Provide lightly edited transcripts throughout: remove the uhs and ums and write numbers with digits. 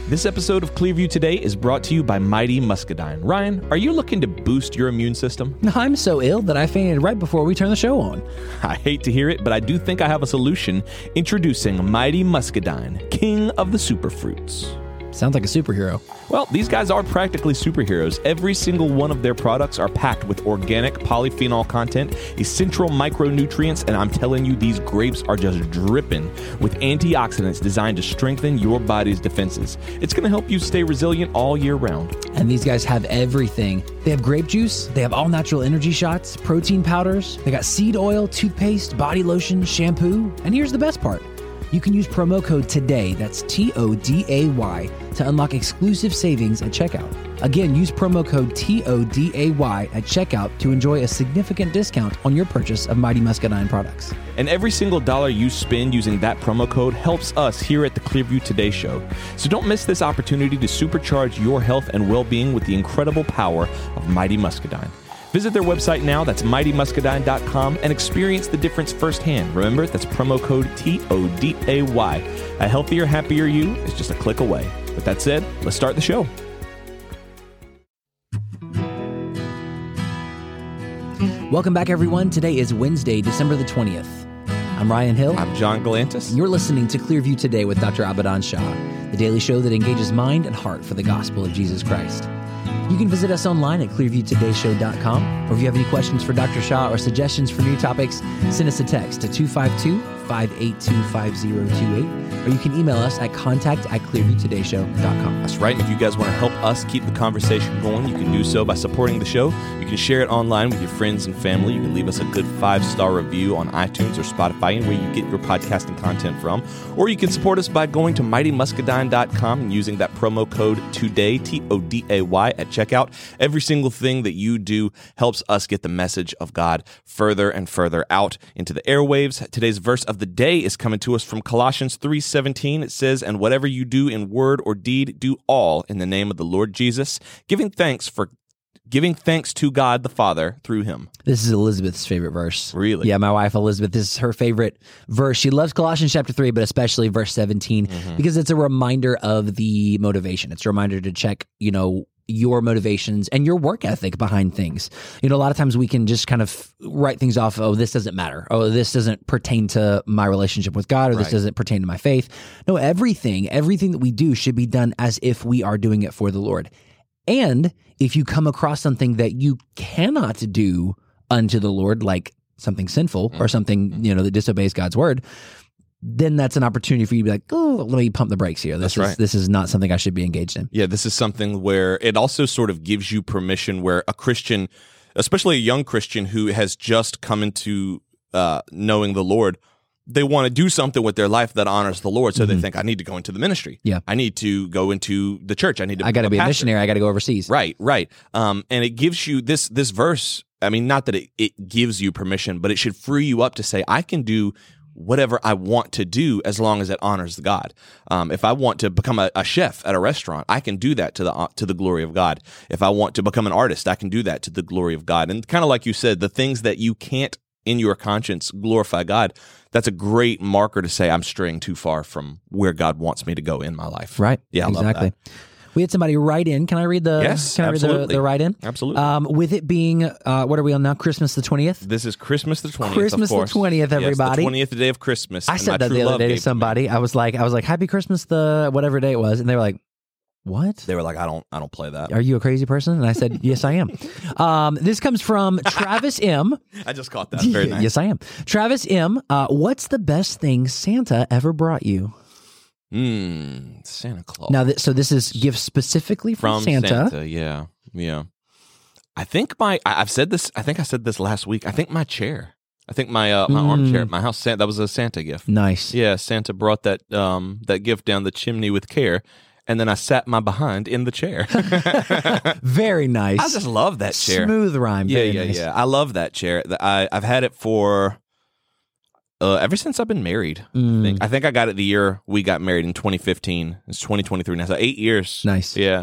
This episode of Clearview Today is brought to you by Mighty Muscadine. Ryan, are you looking to boost your immune system? I'm so ill that I fainted right before we turned the show on. I hate to hear it, but I do think I have a solution. Introducing Mighty Muscadine, king of the superfruits. Sounds like a superhero. Well, these guys are practically superheroes. Every single one of their products are packed with organic polyphenol content, essential micronutrients, and I'm telling you, these grapes are just dripping with antioxidants designed to strengthen your body's defenses. It's going to help you stay resilient all year round. And these guys have everything. They have grape juice, they have all natural energy shots, protein powders, they got seed oil, toothpaste, body lotion, shampoo, and here's the best part. You can use promo code TODAY, that's TODAY, to unlock exclusive savings at checkout. Again, use promo code TODAY at checkout to enjoy a significant discount on your purchase of Mighty Muscadine products. And every single dollar you spend using that promo code helps us here at the Clearview Today Show. So don't miss this opportunity to supercharge your health and well-being with the incredible power of Mighty Muscadine. Visit their website now, that's mightymuscadine.com, and experience the difference firsthand. Remember, that's promo code TODAY. A healthier, happier you is just a click away. With that said, let's start the show. Welcome back, everyone. Today is Wednesday, December the 20th. I'm Ryan Hill. I'm John Galantis. And you're listening to Clearview Today with Dr. Abadan Shah, the daily show that engages mind and heart for the gospel of Jesus Christ. You can visit us online at clearviewtodayshow.com, or if you have any questions for Dr. Shah or suggestions for new topics, send us a text to 252-582-5028, or you can email us at contact@clearviewtodayshow.com. That's right. And if you guys want to help us keep the conversation going, you can do so by supporting the show. You can share it online with your friends and family. You can leave us a good 5-star review on iTunes or Spotify, where you get your podcasting content from. Or you can support us by going to mightymuscadine.com and using that promo code TODAY, TODAY, at checkout. Every single thing that you do helps us get the message of God further and further out into the airwaves. Today's verse of the day is coming to us from Colossians 3:17. It says, "And whatever you do in word or deed, do all in the name of the Lord Jesus, giving thanks to God the Father through him." This is Elizabeth's favorite verse. Really? Yeah, my wife Elizabeth, this is her favorite verse. She loves Colossians chapter 3, but especially verse 17, because it's a reminder of the motivation. It's a reminder to check, your motivations and your work ethic behind things. A lot of times we can just kind of write things off. Oh, this doesn't matter. Oh, this doesn't pertain to my relationship with God, or this doesn't pertain to my faith. No, everything that we do should be done as if we are doing it for the Lord. And if you come across something that you cannot do unto the Lord, like something sinful or something, that disobeys God's word, then that's an opportunity for you to be like, oh, let me pump the brakes here. This is not something I should be engaged in. Yeah, this is something where it also sort of gives you permission, where a Christian, especially a young Christian who has just come into knowing the Lord, they want to do something with their life that honors the Lord. So they think, I need to go into the ministry. Yeah. I need to go into the church. I got to be a missionary. I got to go overseas. Right. And it gives you this verse. I mean, not that it gives you permission, but it should free you up to say, I can do whatever I want to do as long as it honors God. If I want to become a chef at a restaurant, I can do that to the glory of God. If I want to become an artist, I can do that to the glory of God. And kind of like you said, the things that you can't in your conscience glorify God, that's a great marker to say I'm straying too far from where God wants me to go in my life. Right. Yeah, I exactly. love that. We had somebody write in. Can I read the? Yes, can I absolutely. read the write in? Absolutely. With it being, what are we on now? Christmas the 20th. This is Christmas the 20th. Christmas of course. the 20th, everybody. Yes, the 20th day of Christmas. I said that the other day to somebody. I was like, Happy Christmas the whatever day it was, and they were like, what? They were like, I don't play that. Are you a crazy person? And I said, yes, I am. This comes from Travis M. I just caught that. Very nice. Yes, I am. Travis M. What's the best thing Santa ever brought you? Santa Claus. Now, so this is gifts specifically from Santa. Yeah. I think I've said this. I think I said this last week. I think my chair. I think my armchair at my house. That was a Santa gift. Nice. Yeah, Santa brought that gift down the chimney with care, and then I sat my behind in the chair. Very nice. I just love that chair. Smooth rhyme. Yeah. I love that chair. I've had it for ever since I've been married. I think I got it the year we got married in 2015. It's 2023 now, so 8 years. Nice. Yeah.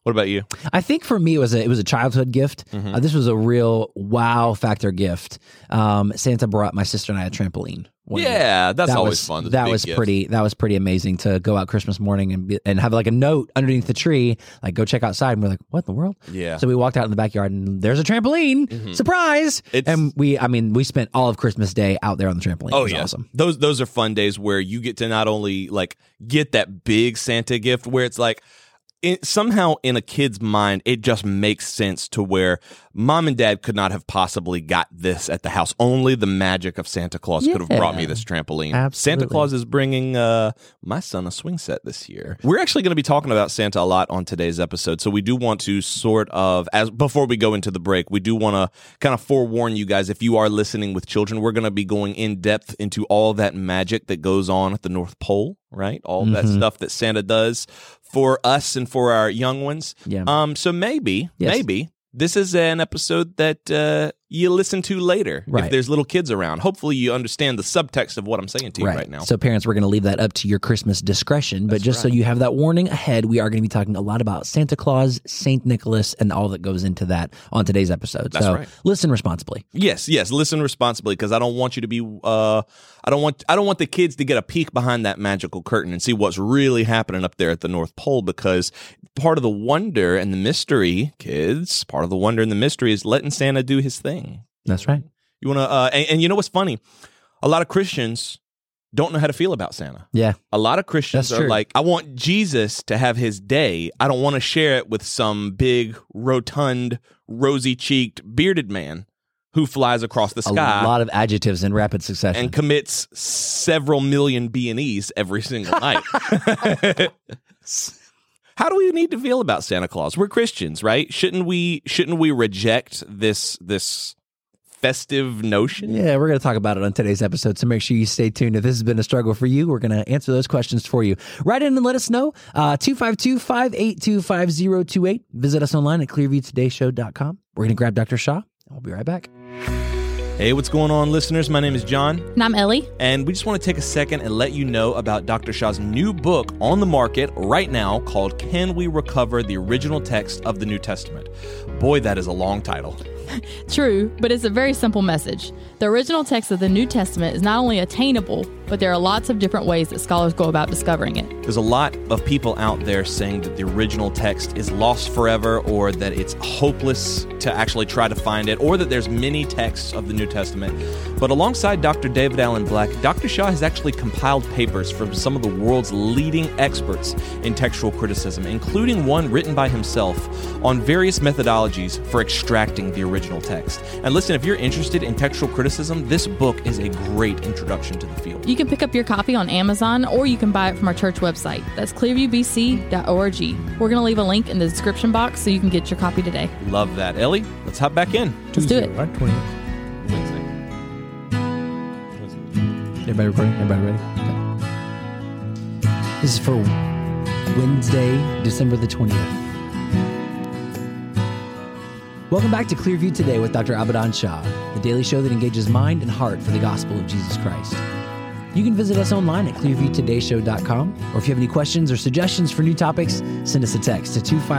What about you? I think for me it was a childhood gift. This was a real wow factor gift. Santa brought my sister and I a trampoline. Yeah, that's always fun. That was pretty amazing to go out Christmas morning and have like a note underneath the tree, like go check outside. And we're like, what in the world? Yeah. So we walked out in the backyard and there's a trampoline. Surprise! And we spent all of Christmas Day out there on the trampoline. Oh, it was yeah. awesome. Those are fun days where you get to not only like get that big Santa gift where it's like, somehow in a kid's mind, it just makes sense to where mom and dad could not have possibly got this at the house. Only the magic of Santa Claus could have brought me this trampoline. Absolutely. Santa Claus is bringing my son a swing set this year. We're actually going to be talking about Santa a lot on today's episode, so we do want to before we go into the break, we do want to kind of forewarn you guys, if you are listening with children, we're going to be going in depth into all that magic that goes on at the North Pole, right? All that stuff that Santa does for us and for our young ones. Yeah. So maybe this is an episode that you listen to later if there's little kids around. Hopefully you understand the subtext of what I'm saying to you right now. So parents, we're going to leave that up to your Christmas discretion. But so you have that warning ahead, we are going to be talking a lot about Santa Claus, Saint Nicholas, and all that goes into that on today's episode. That's right. Listen responsibly. Yes, listen responsibly, because I don't want you to be I don't want the kids to get a peek behind that magical curtain and see what's really happening up there at the North Pole, because part of the wonder and the mystery, kids, part of the wonder and the mystery is letting Santa do his thing. That's right. You want to and you know what's funny? A lot of Christians don't know how to feel about Santa. Yeah. A lot of Christians That's are true. like, I want Jesus to have his day. I don't want to share it with some big, rotund, rosy-cheeked, bearded man who flies across the sky. A lot of adjectives in rapid succession. And commits several million B&Es every single night. How do we need to feel about Santa Claus? We're Christians, right? Shouldn't we reject this festive notion? Yeah, we're going to talk about it on today's episode, so make sure you stay tuned. If this has been a struggle for you, we're going to answer those questions for you. Write in and let us know. 252-582-5028. Visit us online at clearviewtodayshow.com. We're going to grab Dr. Shaw, and we'll be right back. Hey, what's going on, listeners? My name is John. And I'm Ellie. And we just want to take a second and let you know about Dr. Shaw's new book on the market right now called Can We Recover the Original Text of the New Testament? Boy, that is a long title. True, but it's a very simple message. The original text of the New Testament is not only attainable, but there are lots of different ways that scholars go about discovering it. There's a lot of people out there saying that the original text is lost forever, or that it's hopeless to actually try to find it, or that there's many texts of the New Testament. But alongside Dr. David Allen Black, Dr. Shaw has actually compiled papers from some of the world's leading experts in textual criticism, including one written by himself on various methodologies for extracting the original text. And listen, if you're interested in textual criticism, this book is a great introduction to the field. You can pick up your copy on Amazon, or you can buy it from our church website. That's clearviewbc.org. We're going to leave a link in the description box so you can get your copy today. Love that. Ellie, let's hop back in. Let's do it. Right? 20. Wednesday. Everybody recording? Everybody ready? Okay. This is for Wednesday, December the 20th. Welcome back to Clearview Today with Dr. Abadan Shah, the daily show that engages mind and heart for the gospel of Jesus Christ. You can visit us online at clearviewtodayshow.com, or if you have any questions or suggestions for new topics, send us a text to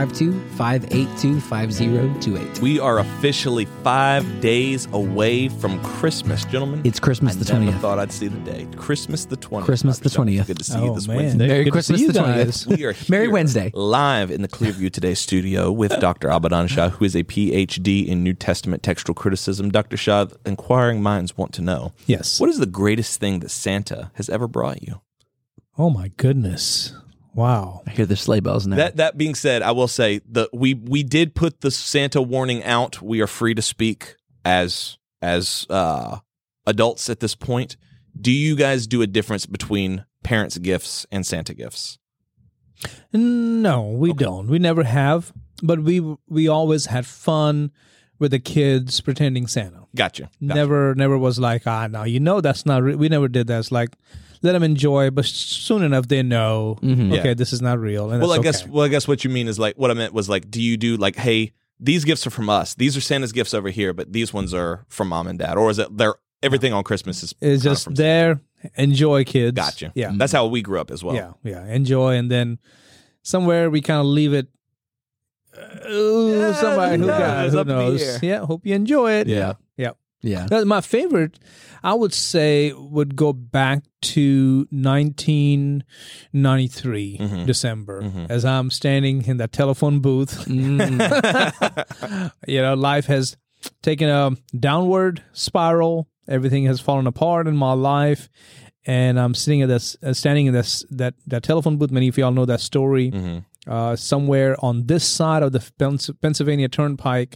252-582-5028. We are officially 5 days away from Christmas, gentlemen. It's Christmas the I never 20th. thought I'd see the day. Christmas the 20th. Christmas the Dr. Shaw, 20th. Good to see you this man. Wednesday. Merry Good to Christmas see you the guys. 20th. We are Merry here Wednesday. live in the Clearview Today studio with Dr. Abadan Shah, who is a PhD in New Testament textual criticism. Dr. Shah, inquiring minds want to know, Yes. what is the greatest thing that Santa has ever brought you? Oh my goodness. Wow. I hear the sleigh bells now. That being said, I will say that we did put the Santa warning out. We are free to speak as adults at this point. Do you guys do a difference between parents' gifts and Santa gifts? No, we don't. We never have, but we always had fun with the kids pretending Santa. Gotcha. Never was like, no, that's not we never did that. It's like, let them enjoy, but soon enough they know, okay, Yeah. this is not real. And Well, I that's guess okay. I guess what you mean is like, what I meant was like, do you do like, hey, these gifts are from us. These are Santa's gifts over here, but these ones are from mom and dad, or is it everything on Christmas is It's kinda just from there. Enjoy, kids. Gotcha. Yeah. That's how we grew up as well. Yeah. Enjoy, and then somewhere we kind of leave it somebody who got it's who up in the knows. air. Yeah, hope you enjoy it. Yeah. Yeah. My favorite, I would say, would go back to 1993 December, as I'm standing in that telephone booth. Life has taken a downward spiral. Everything has fallen apart in my life, and I'm standing in that telephone booth. Many of y'all know that story. Somewhere on this side of the Pennsylvania Turnpike,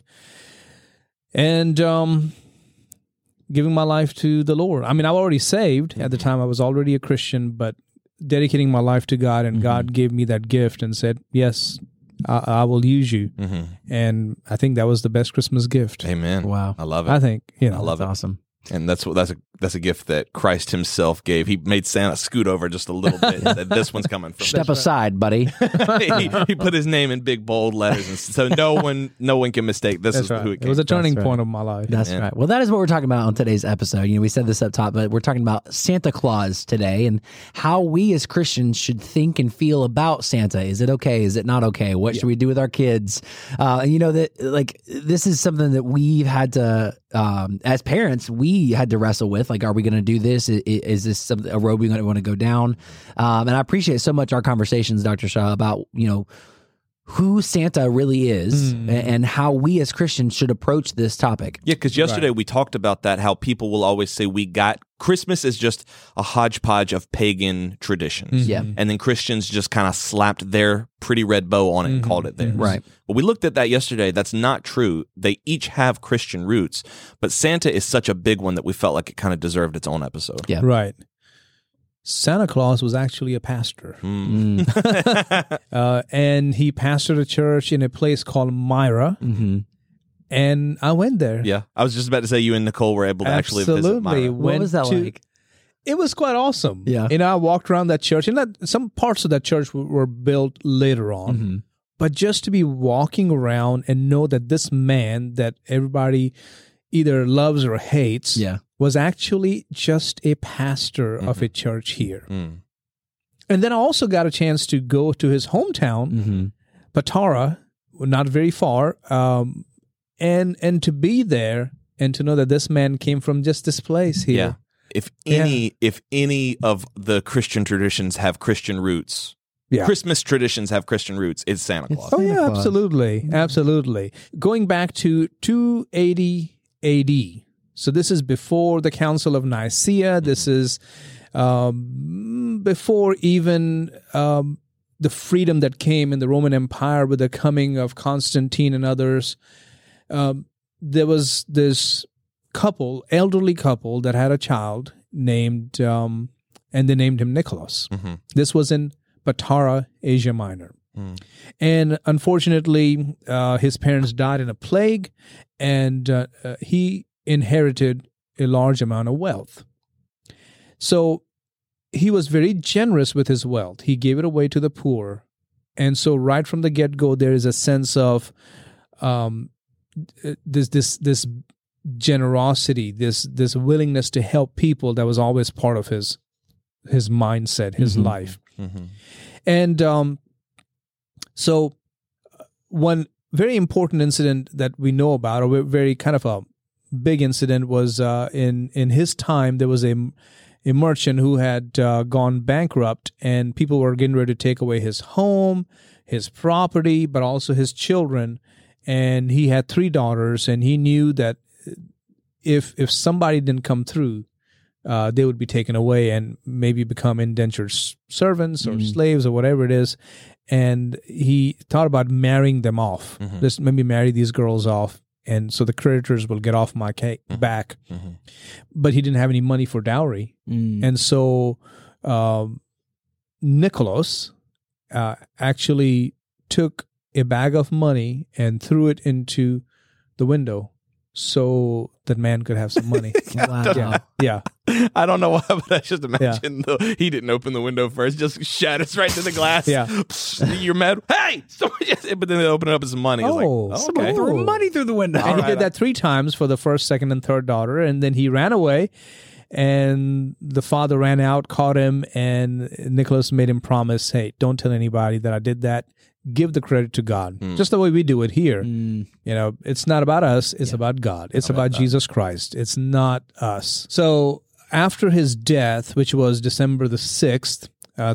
and giving my life to the Lord. I mean, I was already saved at the time. I was already a Christian, but dedicating my life to God, and God gave me that gift and said, "Yes, I will use you." And I think that was the best Christmas gift. Amen. Wow. I love it. I think I love it. Awesome. And that's a gift that Christ himself gave. He made Santa scoot over just a little bit. And said, this one's coming from Step aside, buddy. he put his name in big bold letters, and so no one can mistake this is That's right. who it It came was a from. turning That's point of my life. That's right. Well, that is what we're talking about on today's episode. We said this up top, but we're talking about Santa Claus today and how we as Christians should think and feel about Santa. Is it okay? Is it not okay? What should we do with our kids? This is something that we've had to, as parents, we had to wrestle with. Like, are we going to do this? Is this a road we want to go down? And I appreciate so much our conversations, Dr. Shah, about, who Santa really is and how we as Christians should approach this topic. Yeah, because yesterday we talked about that, how people will always say Christmas is just a hodgepodge of pagan traditions. Yeah. And then Christians just kind of slapped their pretty red bow on it and called it theirs. Right. But we looked at that yesterday. That's not true. They each have Christian roots, but Santa is such a big one that we felt like it kind of deserved its own episode. Yeah. Right. Santa Claus was actually a pastor. And he pastored a church in a place called Myra. And I went there. Yeah. I was just about to say you and Nicole were able to actually visit Myra. What was that like? It was quite awesome. Yeah. I walked around that church, and some parts of that church were built later on. But just to be walking around and know that this man that everybody either loves or hates was actually just a pastor of a church here. And then I also got a chance to go to his hometown, Patara, not very far, and to be there and to know that this man came from just this place here. Yeah. If any of the Christian traditions have Christian roots, Christmas traditions have Christian roots, it's Santa Claus. Oh, yeah, absolutely. Absolutely. Going back to 280 AD. So this is before the Council of Nicaea. This is before even the freedom that came in the Roman Empire with the coming of Constantine and others. There was this elderly couple that had a child named, and they named him Nicholas. This was in Patara, Asia Minor. And unfortunately, his parents died in a plague, and he inherited a large amount of wealth. So he was very generous with his wealth. He gave it away to the poor. And so right from the get-go, there is a sense of this generosity, this willingness to help people that was always part of his mindset, his life. And so one very important incident that we know about, or very kind of a big incident, was in his time, there was a merchant who had gone bankrupt, and people were getting ready to take away his home, his property, but also his children. And he had 3 daughters, and he knew that if somebody didn't come through, they would be taken away and maybe become indentured servants or slaves or whatever it is. And he thought about marrying them off. Just maybe marry these girls off, and so the creditors will get off my back. But he didn't have any money for dowry. And so Nicholas actually took a bag of money and threw it into the window so that man could have some money. Wow. Yeah. I don't know why, but I just imagine he didn't open the window first, just shatters right to the glass. Yeah. You're mad. Hey! But then they open it up as money. It's like, okay. Threw money through the window. And he did that 3 times for the first, second, and third daughter, and then he ran away. And the father ran out, caught him, and Nicholas made him promise, hey, don't tell anybody that I did that. give the credit to God, just the way we do it here. It's not about us, it's about God. It's about Jesus Christ. It's not us. So after his death, which was December the 6th,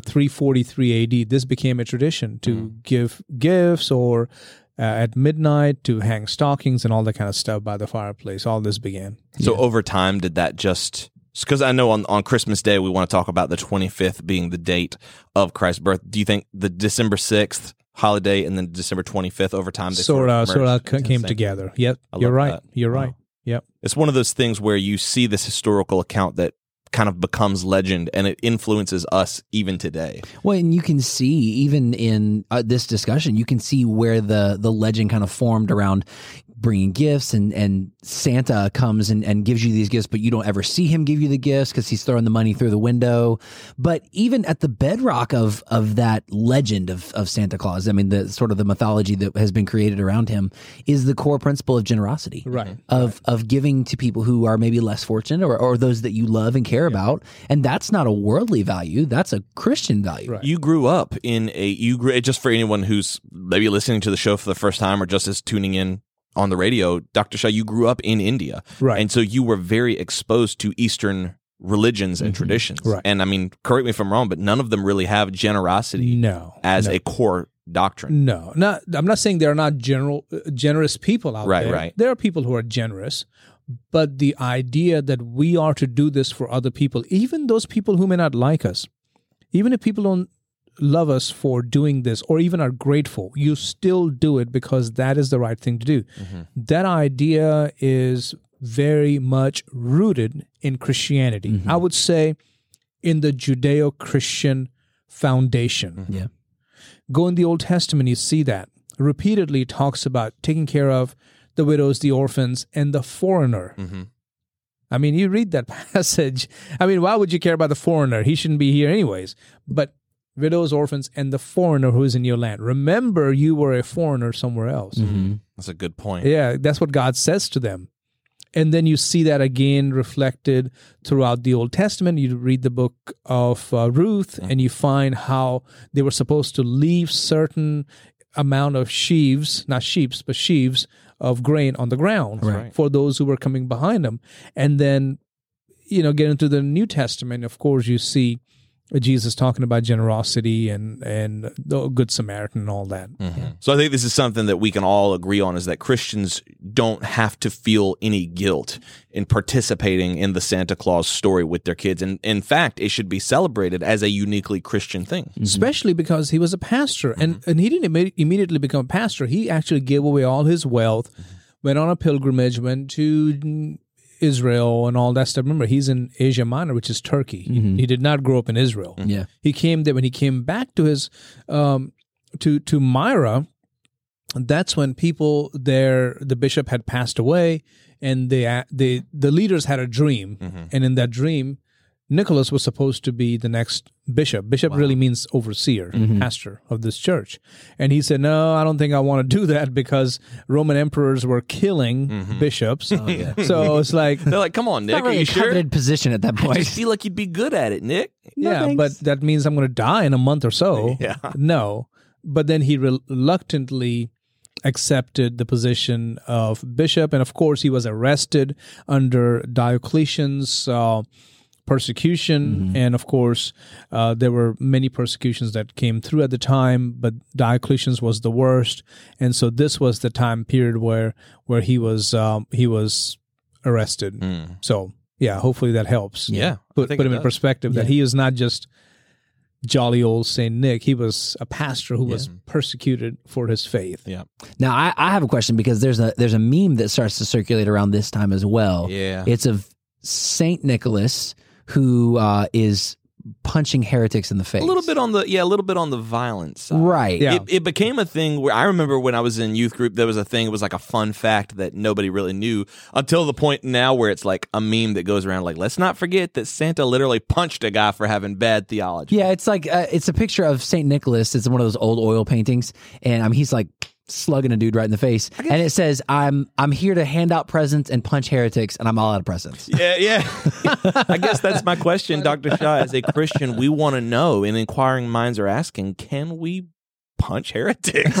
343 AD, this became a tradition to give gifts or at midnight to hang stockings and all that kind of stuff by the fireplace. All this began. So over time, did that just... Because I know on Christmas Day, we want to talk about the 25th being the date of Christ's birth. Do you think the December 6th holiday and then December 25th over time? Sort of came together. Yep, you're right. That. You're right. Yep. It's one of those things where you see this historical account that kind of becomes legend and it influences us even today. Well, and you can see even in this discussion, you can see where the legend kind of formed around bringing gifts and Santa comes and gives you these gifts, but you don't ever see him give you the gifts because he's throwing the money through the window. But even at the bedrock of that legend of Santa Claus, I mean, the sort of the mythology that has been created around him is the core principle of generosity, right? Of giving to people who are maybe less fortunate or those that you love and care about. And that's not a worldly value. That's a Christian value. Right. You grew up in just for anyone who's maybe listening to the show for the first time or just is tuning in on the radio, Dr. Shah, you grew up in India. Right. And so you were very exposed to Eastern religions and traditions. Right. And I mean, correct me if I'm wrong, but none of them really have generosity as a core doctrine. No. I'm not saying there are not generous people out there. Right. There are people who are generous, but the idea that we are to do this for other people, even those people who may not like us, even if people don't love us for doing this or even are grateful, you still do it because that is the right thing to do. That idea is very much rooted in Christianity. I would say in the Judeo-Christian foundation. Yeah. Go in the Old Testament, you see that. Repeatedly it talks about taking care of the widows, the orphans, and the foreigner. I mean, you read that passage. I mean, why would you care about the foreigner? He shouldn't be here anyways. But widows, orphans, and the foreigner who is in your land. Remember, you were a foreigner somewhere else. That's a good point. Yeah, that's what God says to them. And then you see that again reflected throughout the Old Testament. You read the book of Ruth, and you find how they were supposed to leave certain amount of sheaves of grain on the ground for those who were coming behind them. And then, get into the New Testament, of course, you see Jesus talking about generosity and the Good Samaritan and all that. So I think this is something that we can all agree on, is that Christians don't have to feel any guilt in participating in the Santa Claus story with their kids. And in fact, it should be celebrated as a uniquely Christian thing. Especially because he was a pastor. And he didn't immediately become a pastor. He actually gave away all his wealth, went on a pilgrimage, went to Israel and all that stuff. Remember, he's in Asia Minor, which is Turkey. He did not grow up in Israel. Yeah, he came there when he came back to his to Myra. That's when people there, the bishop had passed away, and the leaders had a dream, and in that dream, Nicholas was supposed to be the next bishop. Bishop really means overseer, pastor of this church. And he said, no, I don't think I want to do that because Roman emperors were killing bishops. So it's like... They're like, come on, Nick, not really are you a coveted sure? position at that point. I just feel like you'd be good at it, Nick. But that means I'm going to die in a month or so. Yeah. No. But then he reluctantly accepted the position of bishop. And of course, he was arrested under Diocletian's persecution, and of course there were many persecutions that came through at the time, but Diocletian's was the worst, and so this was the time period where he was arrested. So yeah, hopefully that helps. Put him in perspective that he is not just jolly old Saint Nick. He was a pastor who was persecuted for his faith. Now I have a question, because there's a meme that starts to circulate around this time as well. It's of Saint Nicholas who is punching heretics in the face. A little bit on the violent side. Right. Yeah. It became a thing where I remember when I was in youth group, there was a thing, it was like a fun fact that nobody really knew until the point now where it's like a meme that goes around like, let's not forget that Santa literally punched a guy for having bad theology. Yeah, it's like, it's a picture of Saint Nicholas. It's one of those old oil paintings. And he's like slugging a dude right in the face. And it says, I'm here to hand out presents and punch heretics, and I'm all out of presents. Yeah. I guess that's my question, Dr. Shah. As a Christian, we want to know, and inquiring minds are asking, can we punch heretics.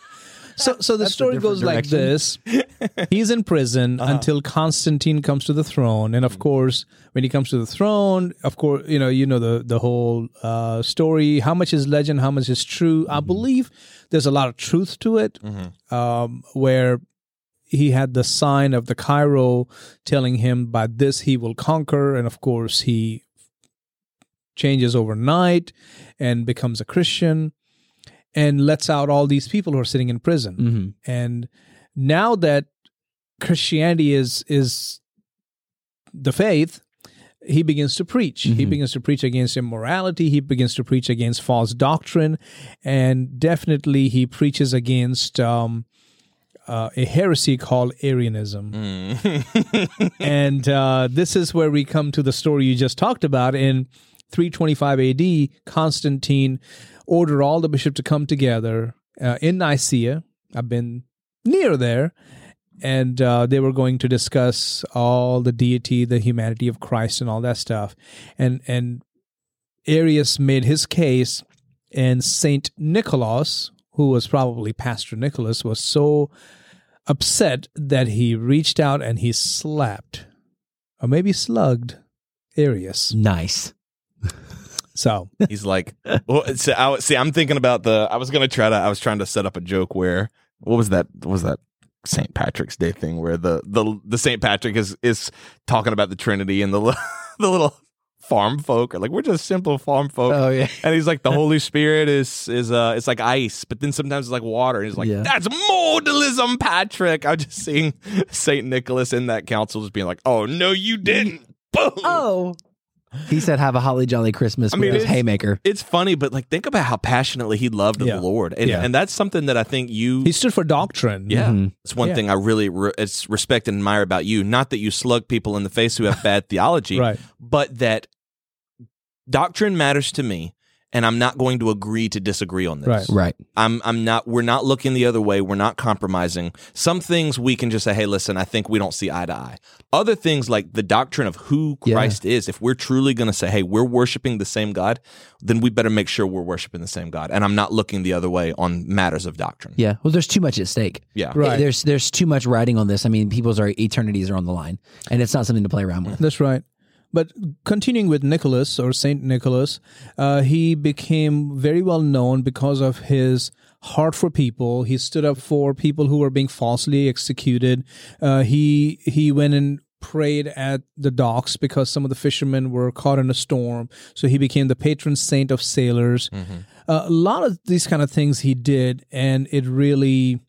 So the story goes like this. He's in prison until Constantine comes to the throne. And of course, when he comes to the throne, of course, you know the whole story. How much is legend? How much is true? I believe there's a lot of truth to it, where he had the sign of the Cairo telling him by this he will conquer. And of course, he changes overnight and becomes a Christian and lets out all these people who are sitting in prison. And now that Christianity is the faith, he begins to preach. He begins to preach against immorality. He begins to preach against false doctrine. And definitely he preaches against a heresy called Arianism. And this is where we come to the story you just talked about. In 325 AD, Constantine ordered all the bishops to come together in Nicaea. I've been near there. And they were going to discuss all the deity, the humanity of Christ and all that stuff. And Arius made his case, and Saint Nicholas, who was probably Pastor Nicholas, was so upset that he reached out and he slapped, or maybe slugged, Arius. Nice. So he's like, well, I'm thinking about I was trying to set up a joke where, what was that St. Patrick's Day thing where the St. Patrick is talking about the Trinity, and the little farm folk are like, we're just simple farm folk. Oh yeah. And he's like, the Holy Spirit is it's like ice, but then sometimes it's like water. And he's like, that's modalism, Patrick. I'm just seeing St. Nicholas in that council just being like, oh no, you didn't. Boom. Oh. He said, have a holly jolly Christmas with his haymaker. It's funny, but like, think about how passionately he loved the Lord. And that's something that I think he stood for doctrine. Yeah. It's one thing I really respect and admire about you. Not that you slug people in the face who have bad theology, right, but that doctrine matters to me. And I'm not going to agree to disagree on this. Right. We're not looking the other way. We're not compromising. Some things we can just say, hey, listen, I think we don't see eye to eye. Other things like the doctrine of who Christ is, if we're truly going to say, hey, we're worshiping the same God, then we better make sure we're worshiping the same God. And I'm not looking the other way on matters of doctrine. Yeah. Well, there's too much at stake. Yeah. Right. There's too much riding on this. I mean, people's eternities are on the line, and it's not something to play around with. That's right. But continuing with Nicholas, or Saint Nicholas, he became very well known because of his heart for people. He stood up for people who were being falsely executed. He went and prayed at the docks because some of the fishermen were caught in a storm. So he became the patron saint of sailors. A lot of these kind of things he did, and it really...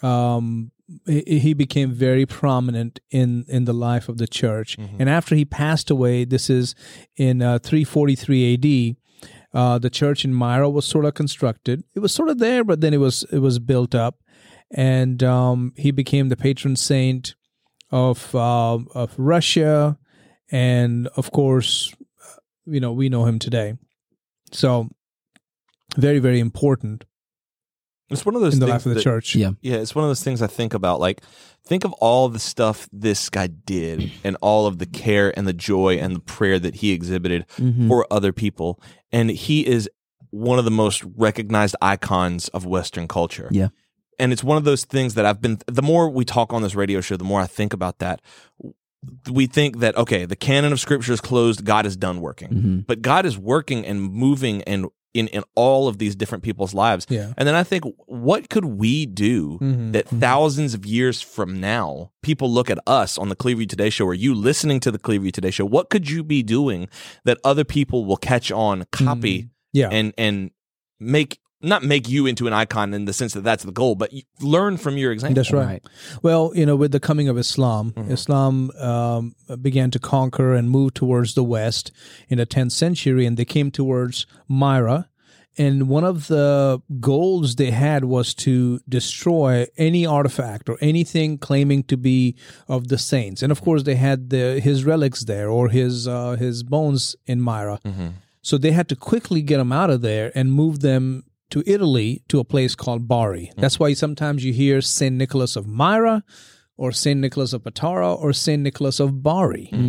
he became very prominent in the life of the church. And after he passed away, this is in 343 AD, the church in Myra was sort of constructed. It was sort of there, but then it was built up. And he became the patron saint of Russia. And of course, we know him today. So very, very important. It's one of those in the things life of the church. Yeah, it's one of those things I think about. Like, think of all the stuff this guy did, and all of the care and the joy and the prayer that he exhibited for other people. And he is one of the most recognized icons of Western culture. Yeah. And it's one of those things that the more we talk on this radio show, the more I think about that. We think that, okay, the canon of Scripture is closed, God is done working. But God is working and moving and in all of these different people's lives. Yeah. And then I think, what could we do that thousands of years from now, people look at us on the Clearview Today Show, or you listening to the Clearview Today Show, what could you be doing that other people will catch on, copy, and not make you into an icon in the sense that that's the goal, but learn from your example. That's right. Well, with the coming of Islam, Islam began to conquer and move towards the West in the 10th century, and they came towards Myra. And one of the goals they had was to destroy any artifact or anything claiming to be of the saints. And of course, they had his relics there, or his bones in Myra. So they had to quickly get them out of there and move them to Italy, to a place called Bari. That's why sometimes you hear St. Nicholas of Myra, or St. Nicholas of Patara, or St. Nicholas of Bari.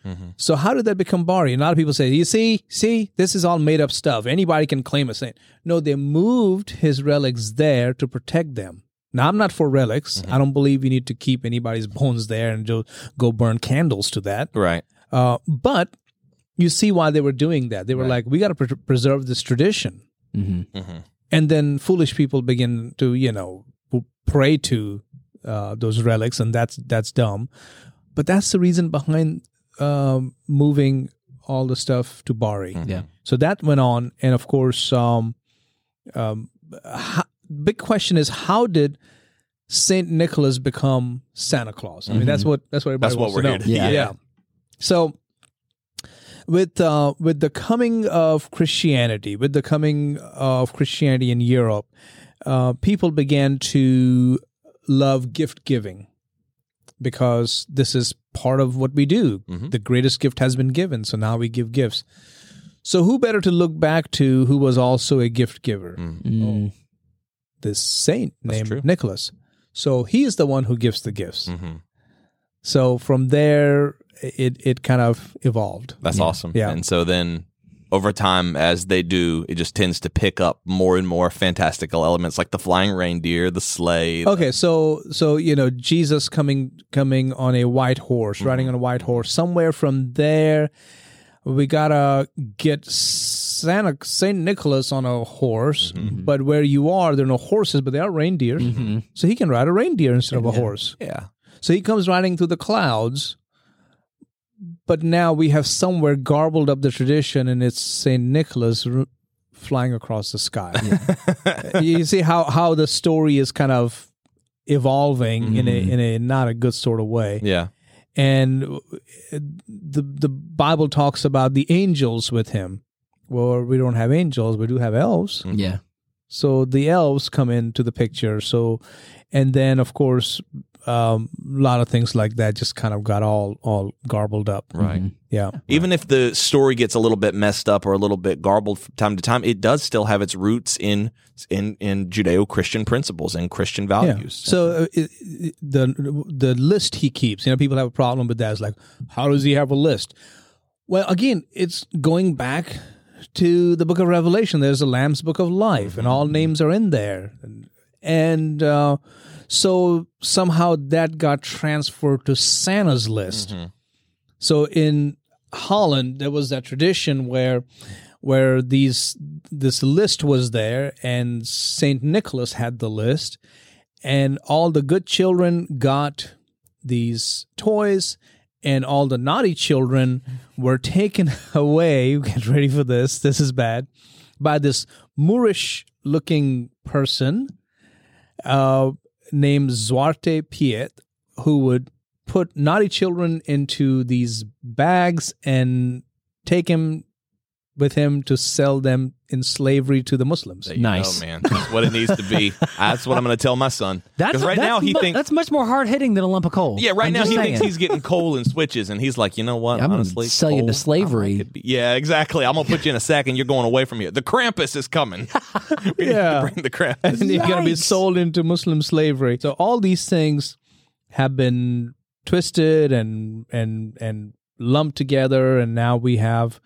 So how did that become Bari? And a lot of people say, you see, this is all made up stuff. Anybody can claim a saint. No, they moved his relics there to protect them. Now, I'm not for relics. I don't believe you need to keep anybody's bones there and go burn candles to that. Right. But you see why they were doing that. They were like, we got to preserve this tradition. And then foolish people begin to, pray to those relics, and that's dumb. But that's the reason behind moving all the stuff to Bari. Yeah. So that went on, and of course, big question is, how did Saint Nicholas become Santa Claus? I mean, that's what everybody wants to know. Yeah. So with the coming of Christianity, in Europe, people began to love gift giving, because this is part of what we do. The greatest gift has been given, so now we give gifts. So who better to look back to who was also a gift giver? This saint named Nicholas. So he is the one who gives the gifts. So from there, it kind of evolved. That's awesome. Yeah. And so then over time, as they do, it just tends to pick up more and more fantastical elements like the flying reindeer, the sleigh. Okay, so Jesus coming on a white horse, riding on a white horse. Somewhere from there, we gotta get Saint Nicholas on a horse. But where you are, there are no horses, but there are reindeers. So he can ride a reindeer instead of a horse. Yeah. So he comes riding through the clouds. But now we have somewhere garbled up the tradition, and it's Saint Nicholas flying across the sky. You see how the story is kind of evolving in a not a good sort of way. Yeah. And the Bible talks about the angels with him. Well, we don't have angels, we do have elves. Yeah. So the elves come into the picture. So, and then of course, a lot of things like that just kind of got all garbled up. Right. Yeah. Even if the story gets a little bit messed up or a little bit garbled from time to time, it does still have its roots in Judeo-Christian principles and Christian values. So the list he keeps, people have a problem with that. It's like, how does he have a list? Well, again, it's going back to the book of Revelation. There's a Lamb's Book of Life, and all names are in there. And so somehow that got transferred to Santa's list. So in Holland, there was that tradition where this list was there, and Saint Nicholas had the list, and all the good children got these toys, and all the naughty children were taken away. Get ready for this. This is bad. By this Moorish-looking person named Zwarte Piet, who would put naughty children into these bags and take him with him to sell them in slavery to the Muslims. Nice. Oh man, that's what it needs to be. That's what I'm going to tell my son. Because right now he thinks that's much more hard hitting than a lump of coal. Yeah, right I'm now just he saying. thinks he's getting coal and switches, and he's like, you know what? I'm gonna honestly, sell you coal, to slavery. Yeah, exactly. I'm gonna put you in a sack, and you're going away from here. The Krampus is coming. We need to bring the Krampus. And you're going to be sold into Muslim slavery. So all these things have been twisted and lumped together, and now we have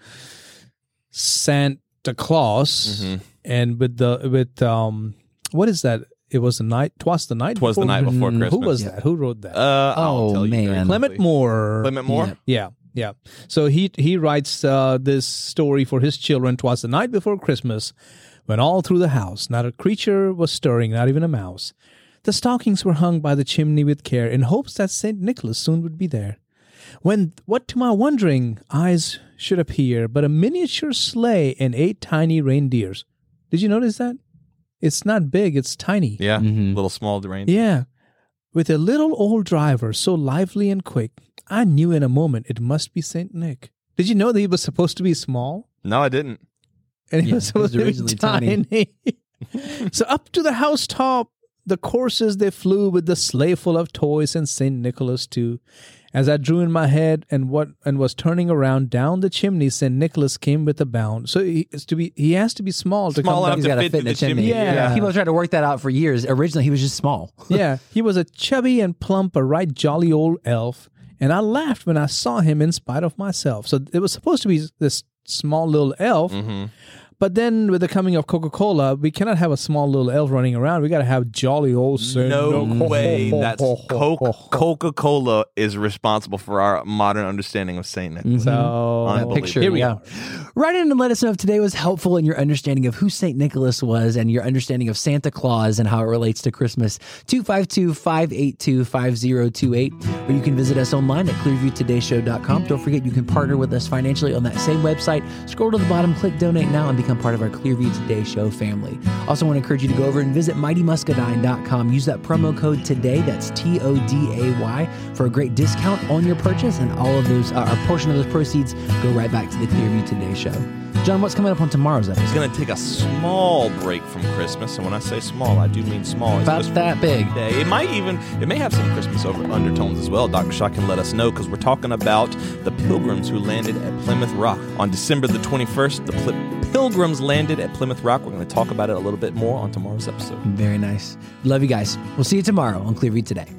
Santa Claus. And with what is that? It was the night. Twas the night. Twas the night before Christmas. Who was that? Who wrote that? I'll tell you very man. quickly. Clement Moore. Clement Moore. Yeah. So he writes this story for his children. 'Twas the night before Christmas, when all through the house not a creature was stirring, not even a mouse. The stockings were hung by the chimney with care, in hopes that Saint Nicholas soon would be there. When what to my wondering eyes should appear but a miniature sleigh and 8 tiny reindeers. Did you notice that? It's not big, it's tiny. Yeah, little small reindeer. Yeah. With a little old driver so lively and quick, I knew in a moment it must be Saint Nick. Did you know that he was supposed to be small? No, I didn't. And he Yeah, was supposed to be originally tiny. So up to the housetop, the coursers they flew with the sleigh full of toys and Saint Nicholas too. As I drew in my head and was turning around down the chimney, Saint Nicholas came with a bound. So he has to be small to Small come enough down. He's got to fit fit in through the the chimney. chimney. Yeah. People have tried to work that out for years. Originally, he was just small. Yeah, he was a chubby and plump, a right jolly old elf, And I laughed when I saw him in spite of myself. So it was supposed to be this small little elf. But then with the coming of Coca-Cola, we cannot have a small little elf running around. We got to have jolly old Saint No Nicholas. way. That's Coca-Cola is responsible for our modern understanding of Saint Nicholas. So Unbelievable. Picture, here we yeah. are. Write in and let us know if today was helpful in your understanding of who St. Nicholas was and your understanding of Santa Claus and how it relates to Christmas. 252-582-5028. Or you can visit us online at clearviewtodayshow.com. Don't forget you can partner with us financially on that same website. Scroll to the bottom, click donate now, and become part of our Clearview Today Show family. Also want to encourage you to go over and visit mightymuscadine.com. Use that promo code today, that's TODAY, for a great discount on your purchase, and all of those, a portion of those proceeds go right back to the Clearview Today Show. John, what's coming up on tomorrow's episode? It's going to take a small break from Christmas, and when I say small, I do mean small. It's About just that for big. Day. It may have some Christmas undertones as well. Dr. Shaw can let us know, because we're talking about the Pilgrims who landed at Plymouth Rock on December the 21st. The Pilgrims landed at Plymouth Rock. We're going to talk about it a little bit more on tomorrow's episode. Very nice. Love you guys. We'll see you tomorrow on Clearview Today.